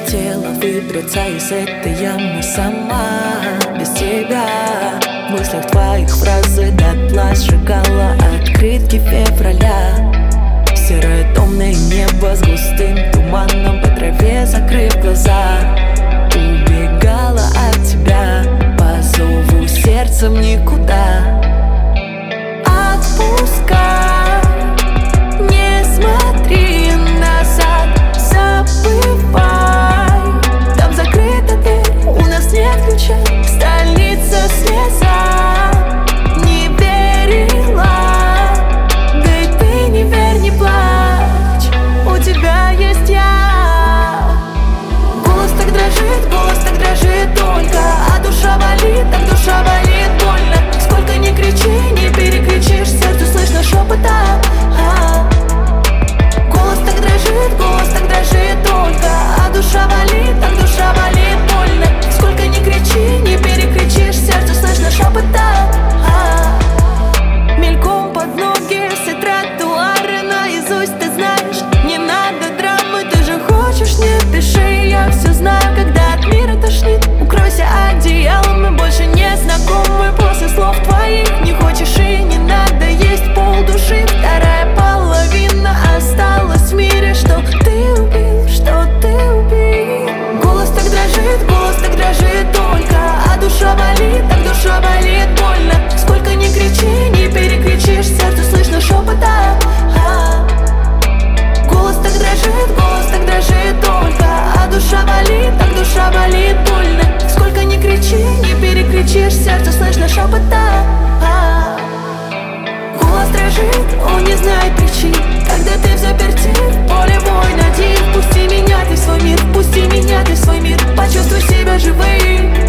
хотела выбраться из этой ямы сама, без тебя. В мыслях твоих фразы дотла сжигала открытки февраля. Серое томное небо с густым туманом, по траве закрыв глаза, убегала от тебя по зову сердцем никуда. Отпускай, не смотри назад, забывай. Там закрыта дверь, у нас нет ключа, столица слеза. Не верила, да и ты не верь, не плачь, у тебя есть я. Голос так дрожит только, а душа болит, так душа болит больно. Сколько ни кричи, не перекричишь, сердцу слышно шепота. Голос так дрожит только, а душа болит, так душа болит больно. Сколько ни кричи, не перекричишь, сердцу слышно шепота. Мельком под ноги все тротуары наизусть ты знаешь. Не надо драмы, ты же хочешь, не пиши. Я все знаю, когда от мира тошнит. Укройся одеялом, мы больше не знакомы. После слов твоих не хочешь и не надо есть полдуши. Вторая половина осталась в мире. Что ты убил, что ты убил. Голос так дрожит только, а душа болит, так душа болит больно. Сколько ни кричи, не перекричишь, сердцу слышно шепота. Голос так дрожит только, а душа болит, так душа болит больно. Сколько ни кричи, не перекричишь, сердцу слышно шепота. Голос дрожит, он не знает причин. Когда ты в заперти, в поле воин один. Пусти меня ты в свой мир, пусти меня ты в свой мир. Почувствуй себя живым.